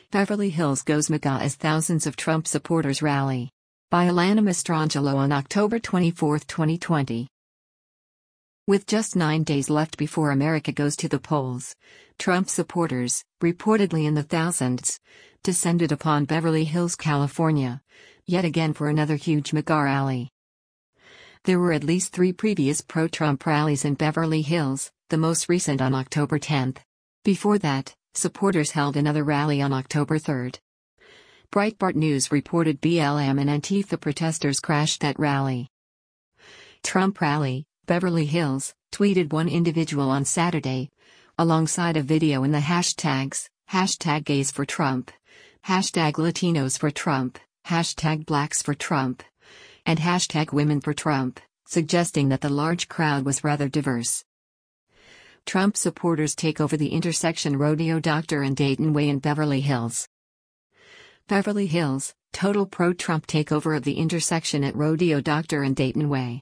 Beverly Hills goes MAGA as thousands of Trump supporters rally. By Alana Mastrangelo on October 24, 2020. With just 9 days left before America goes to the polls, Trump supporters, reportedly in the thousands, descended upon Beverly Hills, California, yet again for another huge MAGA rally. There were at least 3 previous pro-Trump rallies in Beverly Hills, the most recent on October 10. Before that, supporters held another rally on October 3. Breitbart News reported BLM and Antifa protesters crashed that rally. Trump rally, Beverly Hills, tweeted one individual on Saturday, alongside a video in the hashtags, #GaysForTrump, #LatinosForTrump, #BlacksForTrump, and #WomenForTrump, suggesting that the large crowd was rather diverse. Trump supporters take over the intersection Rodeo Doctor and Dayton Way in Beverly Hills. Beverly Hills, total pro-Trump takeover of the intersection at Rodeo Doctor and Dayton Way.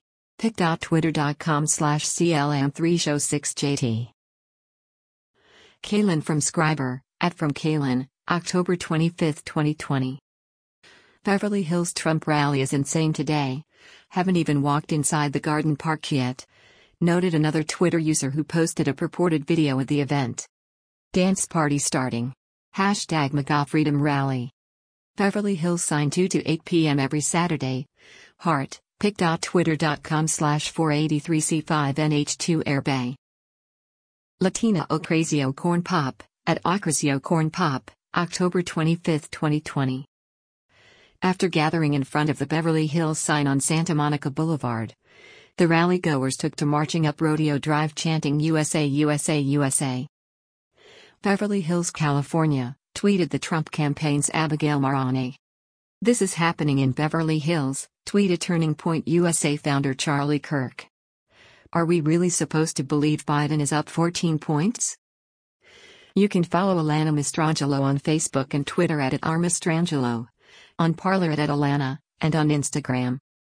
pic.twitter.com/CLM3show6JT. Kaylin from Scriber, @FromKaylin, October 25, 2020. Beverly Hills Trump rally is insane today. Haven't even walked inside the garden park yet, noted another Twitter user who posted a purported video of the event. Dance party starting. #MAGA Freedom Rally. Beverly Hills sign 2 to 8 p.m. every Saturday. Heart, pic.twitter.com/483C5NH2 Airbay. Latina Ocasio Corn Pop, @Ocasio Corn Pop, October 25, 2020. After gathering in front of the Beverly Hills sign on Santa Monica Boulevard, the rally-goers took to marching up Rodeo Drive chanting USA, USA, USA. Beverly Hills, California, tweeted the Trump campaign's Abigail Marani. This is happening in Beverly Hills, tweeted Turning Point USA founder Charlie Kirk. Are we really supposed to believe Biden is up 14 points? You can follow Alana Mastrangelo on Facebook and Twitter @Mastrangelo, on Parler @Alana, and on Instagram.